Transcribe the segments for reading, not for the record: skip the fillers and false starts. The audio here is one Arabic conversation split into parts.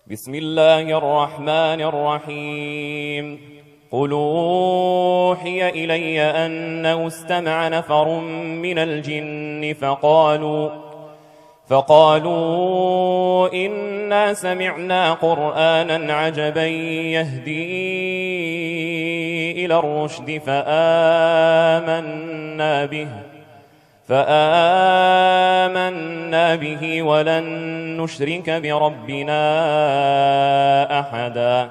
بسم الله الرحمن الرحيم قل أوحي إلي أنه استمع نفر من الجن فقالوا إنا سمعنا قرآنا عجبا يهدي إلى الرشد فآمنا به ولن نشرك بربنا أحدا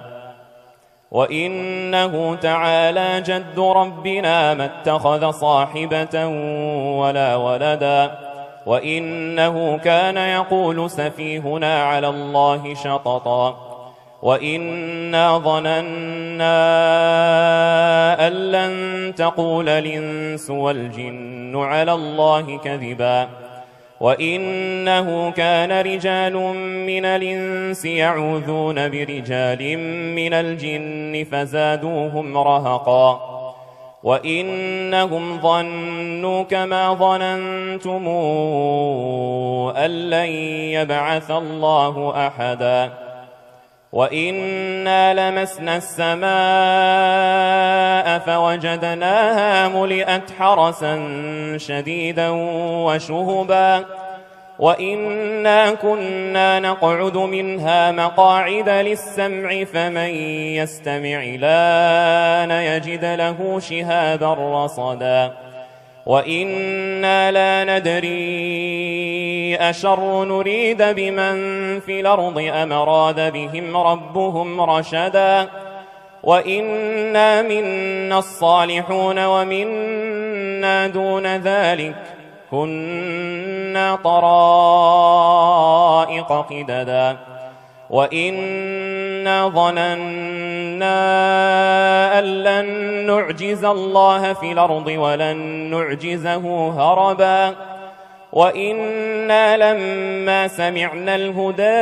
وإنه تعالى جد ربنا ما اتخذ صاحبة ولا ولدا وإنه كان يقول سفيهنا على الله شططا وإنا ظننا أن لن تقول الإنس والجن على الله كذبا وإنه كان رجال من الإنس يعوذون برجال من الجن فزادوهم رهقا وإنهم ظنوا كما ظننتم أن لن يبعث الله أحدا وإنا لمسنا السماء فوجدناها ملئت حرسا شديدا وشهبا وإنا كنا نقعد منها مقاعد للسمع فمن يستمع الآن يجد له شهابا رصدا وإنا لا ندري أشر نريد بمن في الأرض أم أراد بهم ربهم رشدا وإنا منا الصالحون ومنا دون ذلك كنا طرائق قددا وإنا ظننا أن لن نعجز الله في الأرض ولن نعجزه هربا وإنا لما سمعنا الهدى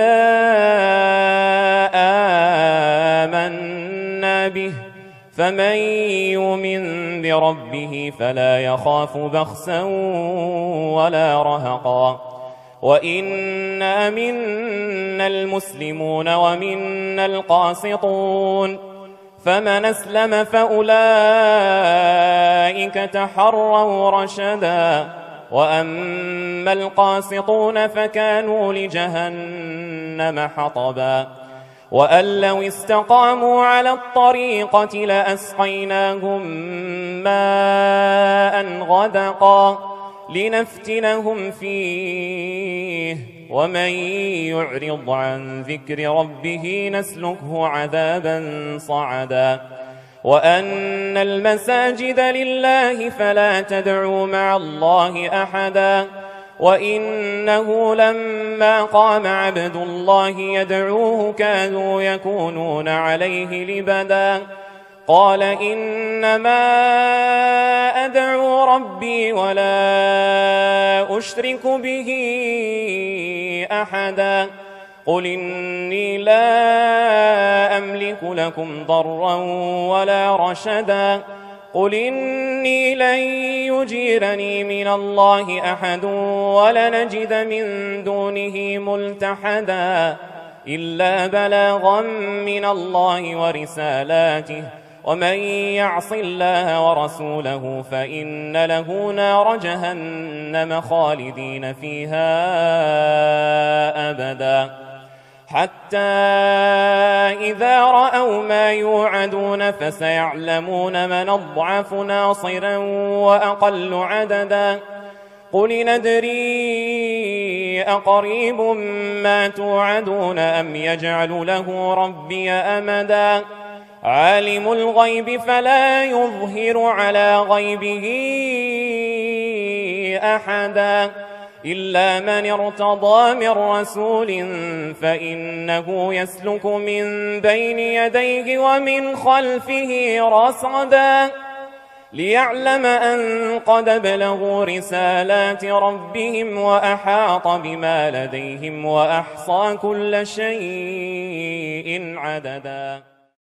آمنا به فمن يؤمن بربه فلا يخاف بخسا ولا رهقا وإنا منا المسلمون ومنا القاسطون فمن أسلم فأولئك تحروا رشدا وأما القاسطون فكانوا لجهنم حطبا وأن لو استقاموا على الطريقة لأسقيناهم ماء غدقا لنفتنهم فيه ومن يعرض عن ذكر ربه نسلكه عذابا صعدا وأن المساجد لله فلا تدعوا مع الله أحدا وإنه لما قام عبد الله يدعوه كانوا يكونون عليه لبدا قال إنما أدعو ربي ولا أشرك به أحدا قل إني لا أملك لكم ضرا ولا رشدا قل إني لن يجيرني من الله أحد ولنجد من دونه ملتحدا إلا بلاغا من الله ورسالاته ومن يعص الله ورسوله فإن له نار جهنم خالدين فيها أبدا حتى إذا رأوا ما يوعدون فسيعلمون من أضعف ناصرا وأقل عددا قل ندري أقريب ما توعدون أم يجعل له ربي أمدا عالم الغيب فلا يظهر على غيبه أحدا إلا من ارتضى من رسول فإنه يسلك من بين يديه ومن خلفه رصدا ليعلم أن قد بلغوا رسالات ربهم وأحاط بما لديهم وأحصى كل شيء عددا.